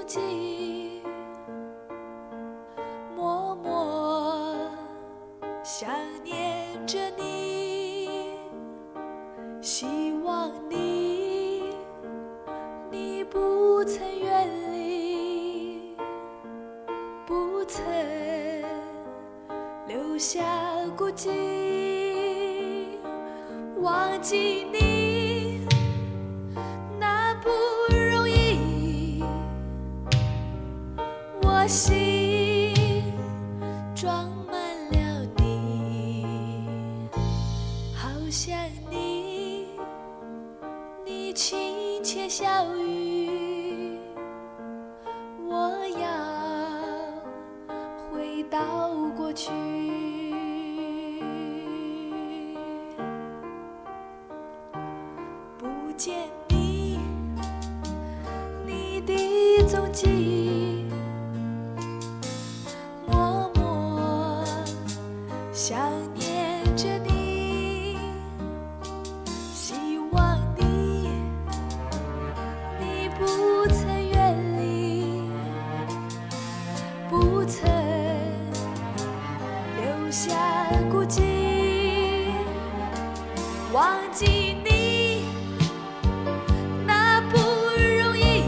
己，默默想念着你，希望你不曾远离，不曾留下孤寂，忘记你那不容易，我心装满了你，好想你，你亲切笑语，我要回到过去。不见你的踪迹，默默想念着你，希望你不曾远离，不曾留下孤寂，忘记你那不容易，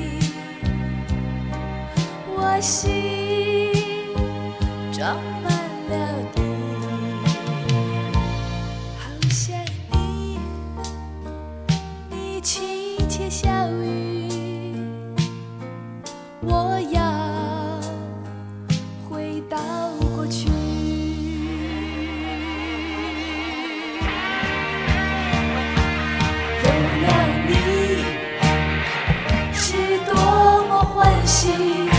我心装满了你，好想你亲切笑语，我要回到过去。有了你是多么欢喜，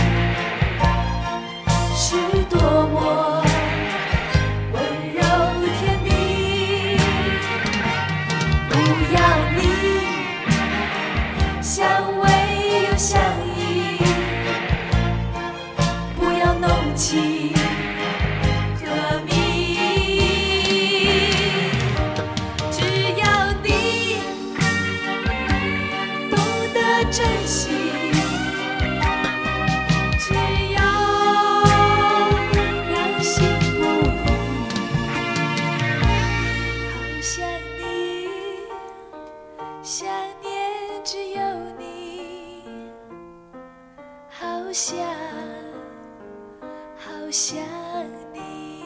是多么温柔甜蜜，不要你相偎又相依，不要弄清和迷，只要你懂得珍惜，只要良心不渝，好想你，想念只有你，好想你。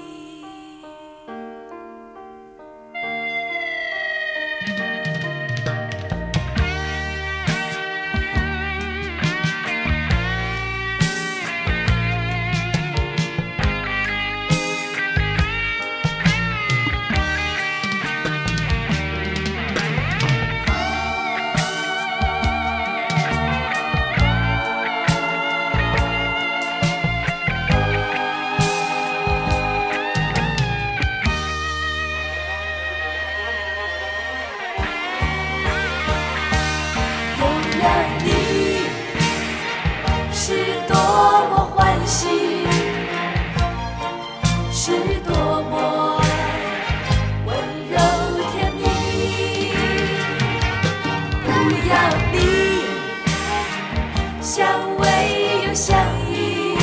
是多么温柔甜蜜，不要你相偎又相依，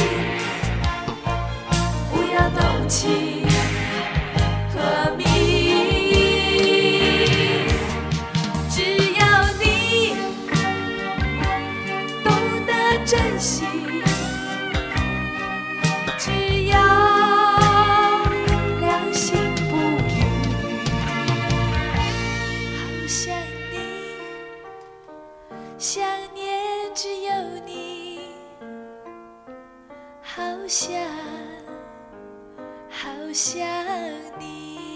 不要动情和迷，只要你懂得珍惜，只要良心不渝，好想你，想念只有你，好想你。